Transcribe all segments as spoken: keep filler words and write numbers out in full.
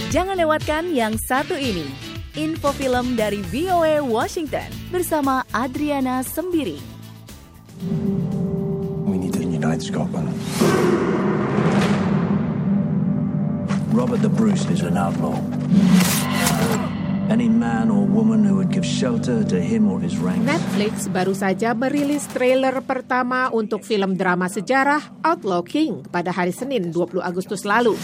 Jangan lewatkan yang satu ini. Info film dari V O A Washington bersama Adriana Sembiring. We need to unite Scotland. Robert the Bruce is an outlaw. Any man or woman who would give shelter to him or his ranks. Netflix baru saja merilis trailer pertama untuk film drama sejarah Outlaw King pada hari Senin dua puluh Agustus lalu.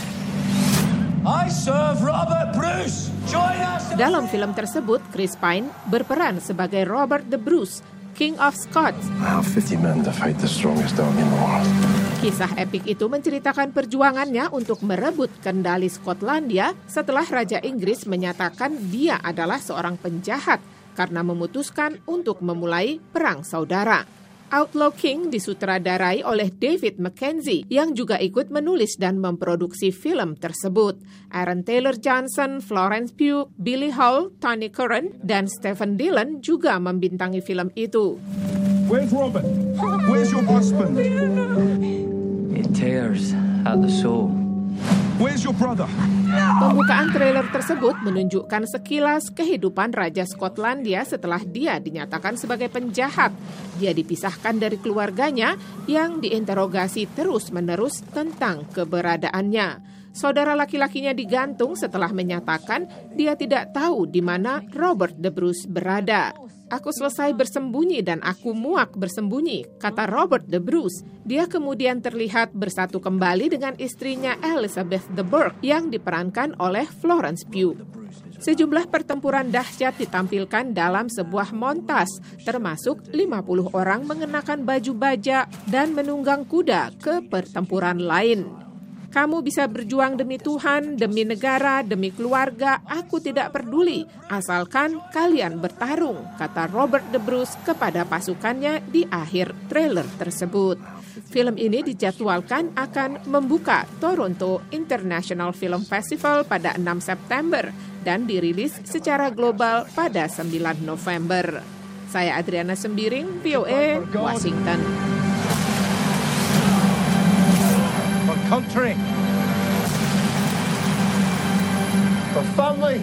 I serve Robert Bruce. Join us. Dalam film tersebut, Chris Pine berperan sebagai Robert the Bruce, King of Scots. I have fifty men to fight the strongest dog in the world. Kisah epik itu menceritakan perjuangannya untuk merebut kendali Skotlandia setelah Raja Inggris menyatakan dia adalah seorang penjahat karena memutuskan untuk memulai perang saudara. Outlaw King disutradarai oleh David Mackenzie yang juga ikut menulis dan memproduksi film tersebut. Aaron Taylor Johnson, Florence Pugh, Billy Hall, Tony Curran, dan Stephen Dillon juga membintangi film itu. Where's Robert? Where's your husband? It tears at the soul. Where's your brother? Pembukaan trailer tersebut menunjukkan sekilas kehidupan Raja Skotlandia setelah dia dinyatakan sebagai penjahat. Dia dipisahkan dari keluarganya yang diinterogasi terus-menerus tentang keberadaannya. Saudara laki-lakinya digantung setelah menyatakan dia tidak tahu di mana Robert the Bruce berada. Aku selesai bersembunyi dan aku muak bersembunyi, kata Robert the Bruce. Dia kemudian terlihat bersatu kembali dengan istrinya Elizabeth the Burke yang diperankan oleh Florence Pugh. Sejumlah pertempuran dahsyat ditampilkan dalam sebuah montas, termasuk lima puluh orang mengenakan baju baja dan menunggang kuda ke pertempuran lain. Kamu bisa berjuang demi Tuhan, demi negara, demi keluarga, aku tidak peduli, asalkan kalian bertarung, kata Robert the Bruce kepada pasukannya di akhir trailer tersebut. Film ini dijadwalkan akan membuka Toronto International Film Festival pada enam September dan dirilis secara global pada sembilan November. Saya Adriana Sembiring, V O A, Washington. Country, for family.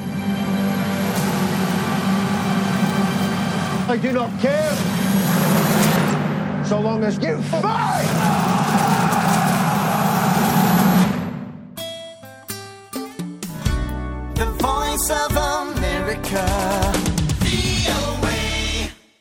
I do not care so long as you fight.